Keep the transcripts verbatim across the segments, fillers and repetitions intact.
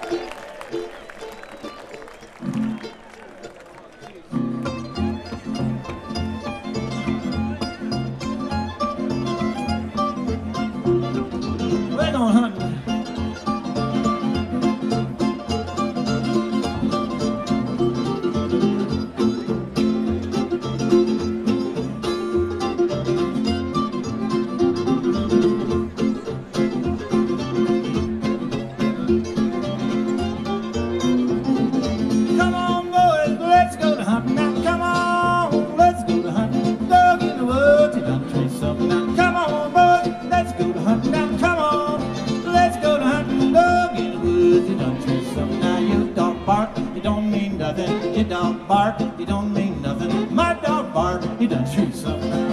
We're going hunting. Come on, boys, let's go to hunting now. Come on, let's go to hunting. Dog in the woods, you done chase something now. Come on, boys, let's go to hunting now. Come on, let's go to hunting. Dog in the woods, you done chase something now. You dog bark, you don't mean nothing. You dog bark, you don't mean nothing. My dog bark, you done shoot something now.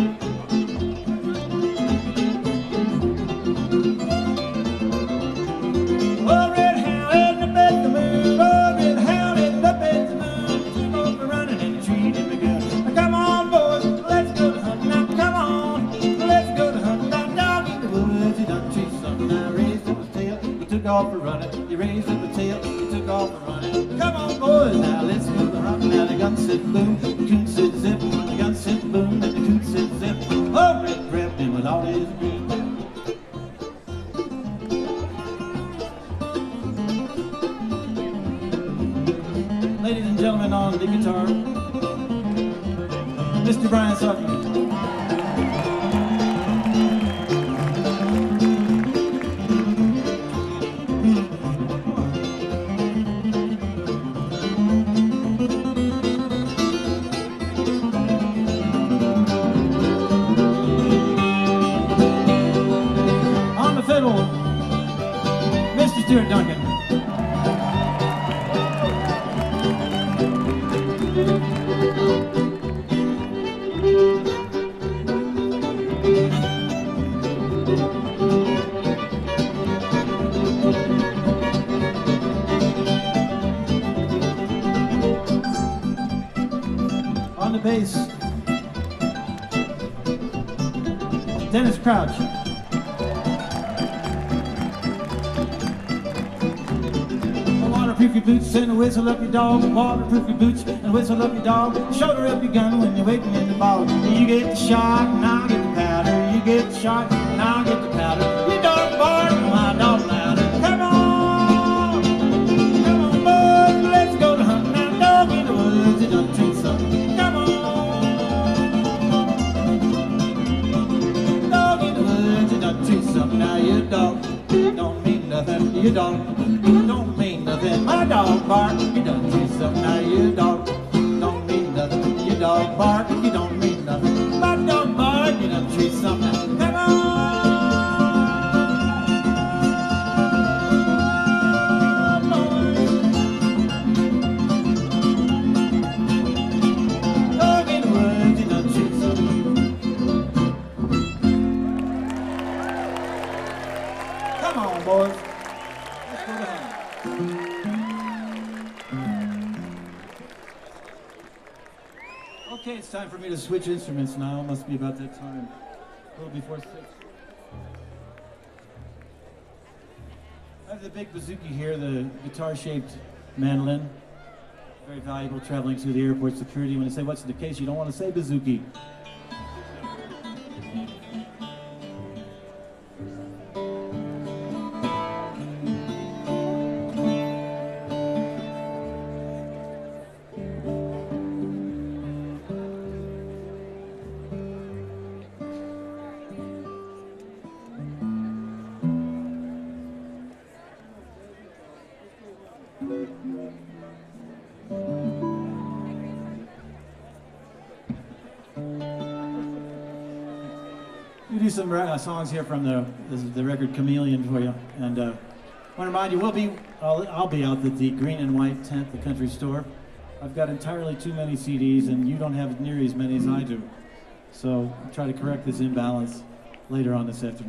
Oh, red hound up at the moon. Oh, red hound up at the moon. Took off for running in the tree in the gun. Come on, boys, let's go to hunting now. Come on, let's go to hunting now. Dog in the woods, he done chased something now. Raised up his tail, he took off for running. He raised up his tail, he took off for running. Come on, boys, now let's go to hunting now. The gun said boom, the coon said zip. The gun said boom, and the coon said zip. Oh, red grabbed him with all his grip. Ladies and gentlemen, on the guitar, Mister Brian Sutton. On the fiddle, Mister Stuart Duncan. On the bass, Dennis Crouch. Waterproof your boots and whistle up your dog. Waterproof your boots and whistle up your dog. Shoulder up your gun when you're waiting in the bog. You get the shot and I'll get the powder. You get the shot and I'll get the powder. You dog bark, my dog louder. Come on, come on, boys, let's go to hunting now. Dog in the woods, you done treat something. Come on, dog in the woods, you done treat something. Now you dog don't mean nothing. You dog don't mean nothing. My dog bark, you done treat something. Now you dog don't mean nothing. You dog bark, you don't mean nothing. My dog bark, you done treat something. Come on. Come on, boys. Let's go to hunt. Okay, it's time for me to switch instruments now. It must be about that time. A little before six. I have the big bouzouki here, the guitar-shaped mandolin. Very valuable traveling through the airport security. When they say, what's the case, you don't want to say bouzouki. We do some uh, songs here from the this is the record Chameleon for you, and uh, I want to remind you we'll be I'll, I'll be out at the Green and White tent, the country store. I've got entirely too many C Ds, and you don't have near as many as I do, so I'll try to correct this imbalance later on this afternoon.